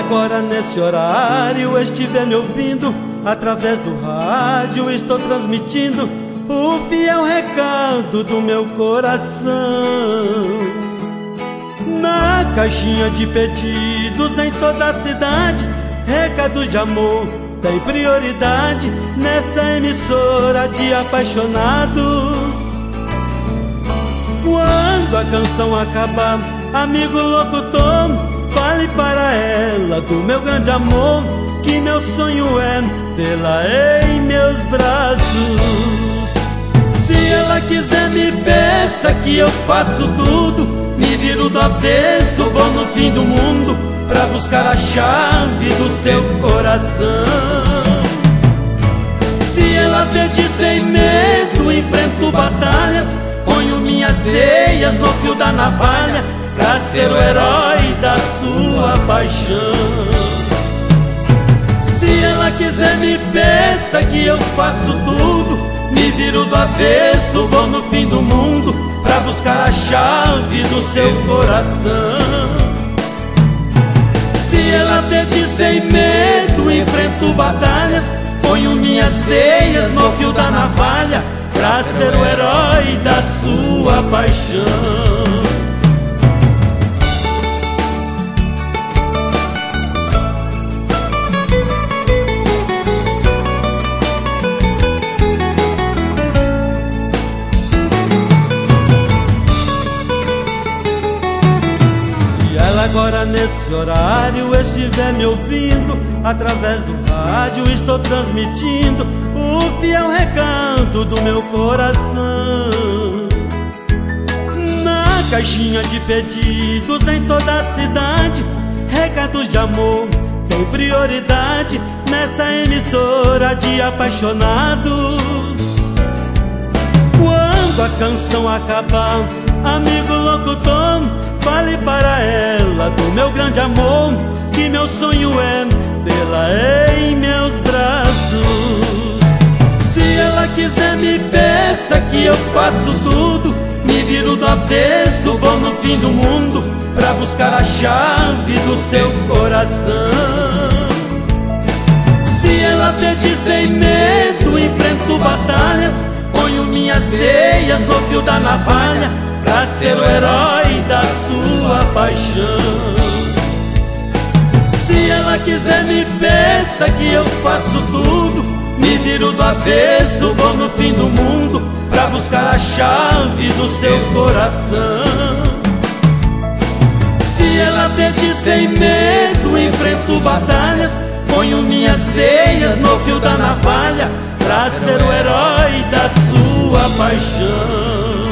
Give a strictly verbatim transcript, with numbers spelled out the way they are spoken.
agora nesse horário estiver me ouvindo, através do rádio estou transmitindo o fiel recado do meu coração. Na caixinha de pedidos em toda a cidade, recados de amor tem prioridade nessa emissora de apaixonados. Quando a canção acabar, amigo locutor, fale para ela do meu grande amor, que meu sonho é tê-la em meus braços. Se ela quiser me peça que eu faço tudo, me viro do avesso, vou no fim do mundo pra buscar a chave do seu coração. Se ela pedir sem medo, enfrento batalhas, ponho minhas veias no fio da navalha pra ser o herói da sua paixão. Se ela quiser me peça que eu faço tudo, me viro do avesso, vou no fim do mundo pra buscar a chave do seu coração. Se ela pedir sem medo, enfrento batalhas, ponho minhas veias no fio da navalha pra ser o herói da sua paixão. Agora nesse horário estiver me ouvindo, através do rádio estou transmitindo o fiel recado do meu coração. Na caixinha de pedidos em toda a cidade, recados de amor tem prioridade nessa emissora de apaixonados. Quando a canção acabar, amigo locutor, fale para ela do meu grande amor, que meu sonho é tê-la em meus braços. Se ela quiser me peça que eu faço tudo, me viro do avesso, vou no fim do mundo pra buscar a chave do seu coração. Se ela pedir sem medo, enfrento batalhas, ponho minhas veias no fio da navalha pra ser o herói da sua paixão. Se ela quiser me peça que eu faço tudo, me viro do avesso, vou no fim do mundo pra buscar a chave do seu coração. Se ela pedir sem medo, enfrento batalhas, ponho minhas veias no fio da navalha pra ser o herói da sua paixão.